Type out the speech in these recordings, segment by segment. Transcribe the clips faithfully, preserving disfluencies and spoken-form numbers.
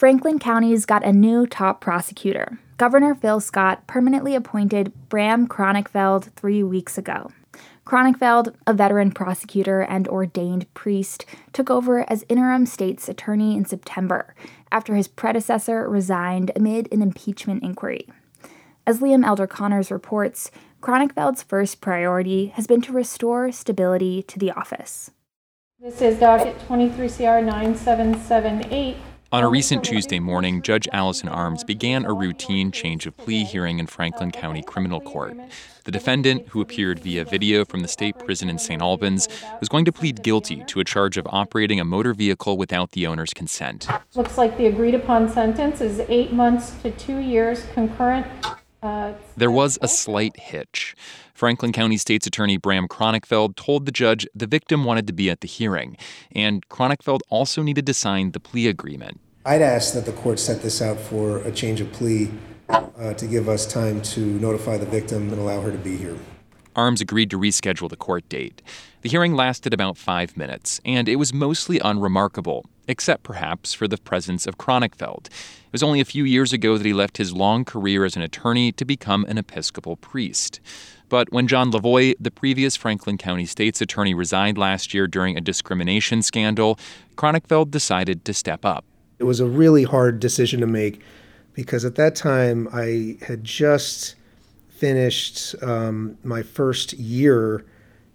Franklin County's got a new top prosecutor. Governor Phil Scott permanently appointed Bram Kronenfeld three weeks ago. Kronenfeld, a veteran prosecutor and ordained priest, took over as interim state's attorney in September after his predecessor resigned amid an impeachment inquiry. As Liam Elder Connors reports, Kronenfeld's first priority has been to restore stability to the office. This is docket twenty-three C R nine seven seven eight. On a recent Tuesday morning, Judge Allison Arms began a routine change of plea hearing in Franklin County Criminal Court. The defendant, who appeared via video from the state prison in Saint Albans, was going to plead guilty to a charge of operating a motor vehicle without the owner's consent. Looks like the agreed-upon sentence is eight months to two years concurrent. Uh, there was a slight hitch. Franklin County State's Attorney Bram Kronenfeld told the judge the victim wanted to be at the hearing, and Kronenfeld also needed to sign the plea agreement. I'd ask that the court set this out for a change of plea uh, to give us time to notify the victim and allow her to be here. Arms agreed to reschedule the court date. The hearing lasted about five minutes, and it was mostly unremarkable, except perhaps for the presence of Kronenfeld. It was only a few years ago that he left his long career as an attorney to become an Episcopal priest. But when John Lavoie, the previous Franklin County State's attorney, resigned last year during a discrimination scandal, Kronenfeld decided to step up. It was a really hard decision to make because at that time I had just finished um, my first year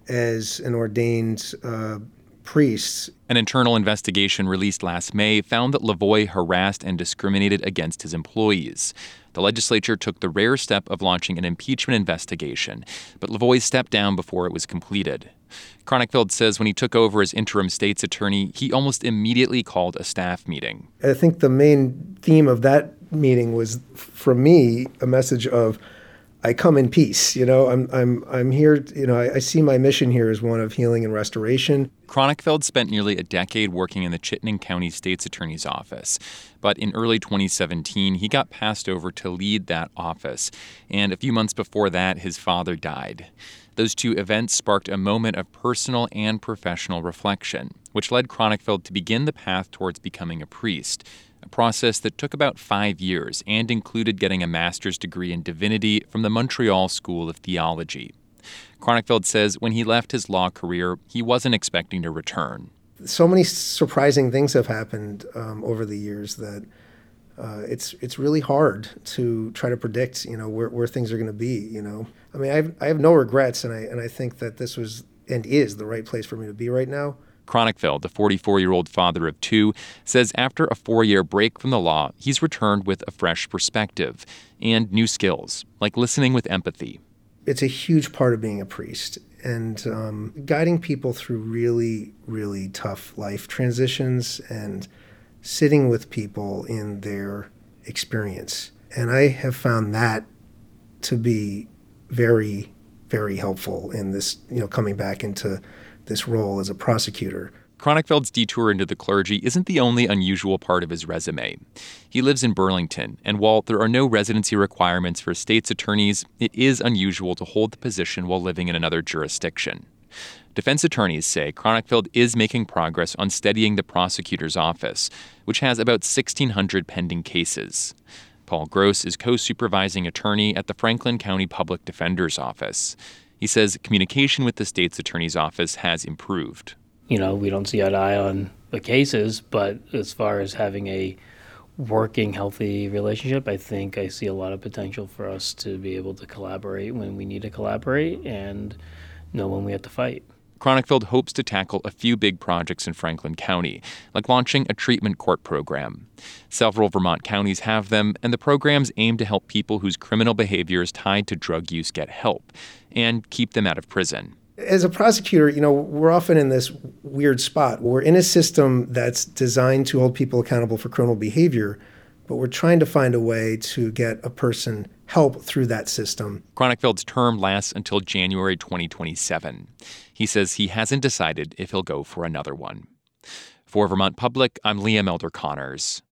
as an ordained uh, priest. An internal investigation released last May found that Lavoie harassed and discriminated against his employees. The legislature took the rare step of launching an impeachment investigation, but Lavoie stepped down before it was completed. Kronenfeld says when he took over as interim state's attorney, he almost immediately called a staff meeting. I think the main theme of that meeting was, for me, a message of, I come in peace. You know, I'm I'm I'm here. You know, I, I see my mission here as one of healing and restoration. Kronenfeld spent nearly a decade working in the Chittenden County State's Attorney's Office. But in early twenty seventeen, he got passed over to lead that office. And a few months before that, his father died. Those two events sparked a moment of personal and professional reflection, which led Kronenfeld to begin the path towards becoming a priest, a process that took about five years and included getting a master's degree in divinity from the Montreal School of Theology. Kronenfeld says when he left his law career, he wasn't expecting to return. So many surprising things have happened um, over the years that uh, it's it's really hard to try to predict, you know, where, where things are going to be. You know, I mean, I have, I have no regrets, and I and I think that this was and is the right place for me to be right now. Kronenfeld, the forty-four-year-old father of two, says after a four-year break from the law, he's returned with a fresh perspective and new skills, like listening with empathy. It's a huge part of being a priest, and um, guiding people through really, really tough life transitions and sitting with people in their experience. And I have found that to be very, very helpful in this, you know, coming back into this role as a prosecutor. Kronenfeld's detour into the clergy isn't the only unusual part of his resume. He lives in Burlington, and while there are no residency requirements for state's attorneys, it is unusual to hold the position while living in another jurisdiction. Defense attorneys say Kronenfeld is making progress on steadying the prosecutor's office, which has about sixteen hundred pending cases. Paul Gross is co-supervising attorney at the Franklin County Public Defender's Office. He says communication with the state's attorney's office has improved. You know, we don't see eye to eye on the cases, but as far as having a working, healthy relationship, I think I see a lot of potential for us to be able to collaborate when we need to collaborate and know when we have to fight. Kronenfeld hopes to tackle a few big projects in Franklin County, like launching a treatment court program. Several Vermont counties have them, and the programs aim to help people whose criminal behavior is tied to drug use get help and keep them out of prison. As a prosecutor, you know, we're often in this weird spot. We're in a system that's designed to hold people accountable for criminal behavior, but we're trying to find a way to get a person help through that system. Kronenfeld's term lasts until January twenty twenty-seven. He says he hasn't decided if he'll go for another one. For Vermont Public, I'm Liam Elder Connors.